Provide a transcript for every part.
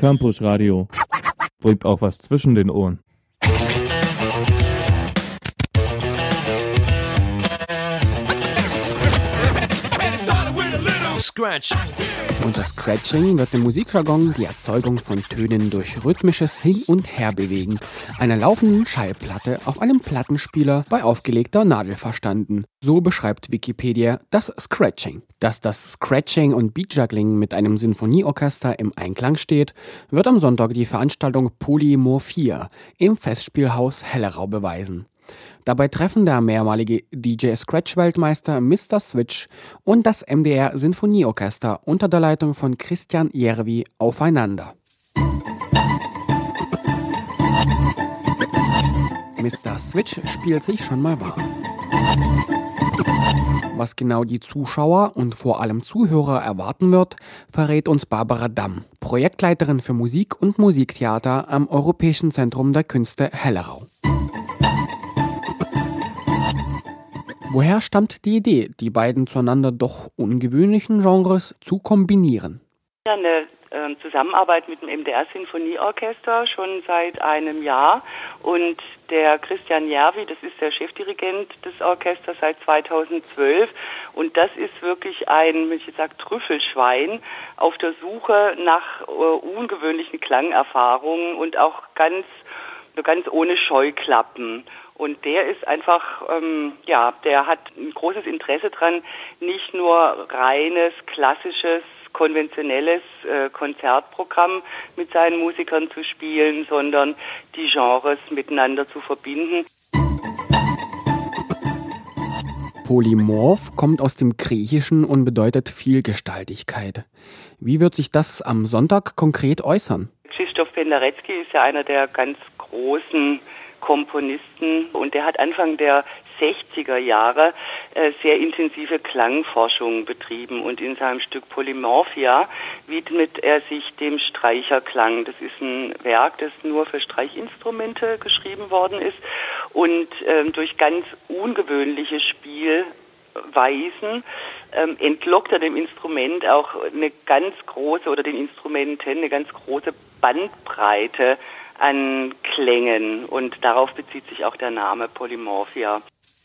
Campus Radio. Bringt auch was zwischen den Ohren. Unter Scratching wird im Musikjargon die Erzeugung von Tönen durch rhythmisches Hin- und Herbewegen einer laufenden Schallplatte auf einem Plattenspieler bei aufgelegter Nadel verstanden. So beschreibt Wikipedia das Scratching. Dass das Scratching und Beatjuggling mit einem Sinfonieorchester im Einklang steht, wird am Sonntag die Veranstaltung Polymorphia im Festspielhaus Hellerau beweisen. Dabei treffen der mehrmalige DJ-Scratch-Weltmeister Mr. Switch und das MDR Sinfonieorchester unter der Leitung von Christian Järvi aufeinander. Mr. Switch spielt sich schon mal warm. Was genau die Zuschauer und vor allem Zuhörer erwarten wird, verrät uns Barbara Damm, Projektleiterin für Musik und Musiktheater am Europäischen Zentrum der Künste Hellerau. Woher stammt die Idee, die beiden zueinander doch ungewöhnlichen Genres zu kombinieren? Eine Zusammenarbeit mit dem MDR Sinfonieorchester schon seit einem Jahr und der Christian Järvi, das ist der Chefdirigent des Orchesters seit 2012 und das ist wirklich ein, wenn ich jetzt sage, Trüffelschwein auf der Suche nach ungewöhnlichen Klangerfahrungen und auch ganz ohne Scheuklappen. Und der ist einfach, der hat ein großes Interesse dran, nicht nur reines, klassisches, konventionelles Konzertprogramm mit seinen Musikern zu spielen, sondern die Genres miteinander zu verbinden. Polymorph kommt aus dem Griechischen und bedeutet Vielgestaltigkeit. Wie wird sich das am Sonntag konkret äußern? Krzysztof Penderecki ist ja einer der ganz großen Komponisten und der hat Anfang der 60er Jahre sehr intensive Klangforschung betrieben und in seinem Stück Polymorphia widmet er sich dem Streicherklang. Das ist ein Werk, das nur für Streichinstrumente geschrieben worden ist und durch ganz ungewöhnliche Spielweisen entlockt er dem Instrument auch eine ganz große oder den Instrumenten eine ganz große Bandbreite an Klängen und darauf bezieht sich auch der Name Polymorphia.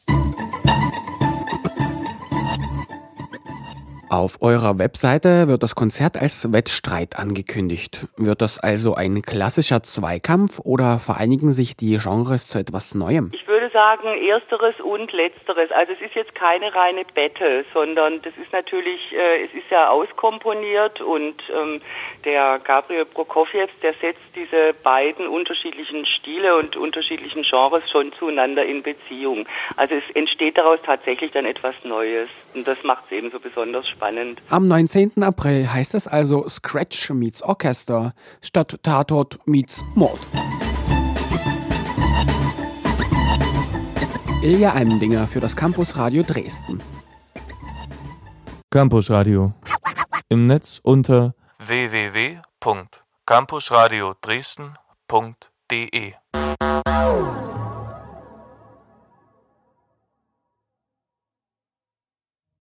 Auf eurer Webseite wird das Konzert als Wettstreit angekündigt. Wird das also ein klassischer Zweikampf oder vereinigen sich die Genres zu etwas Neuem? Ich würde sagen Ersteres und Letzteres. Also es ist jetzt keine reine Battle, sondern das ist natürlich, es ist ja auskomponiert und der Gabriel Prokofjew, der setzt diese beiden unterschiedlichen Stile und unterschiedlichen Genres schon zueinander in Beziehung. Also es entsteht daraus tatsächlich dann etwas Neues und das macht es eben so besonders spannend. Am 19. April heißt es also Scratch meets Orchester statt Tatort meets Mord. Ilja Almendinger für das Campus Radio Dresden. Campus Radio. Im Netz unter www.campusradiodresden.de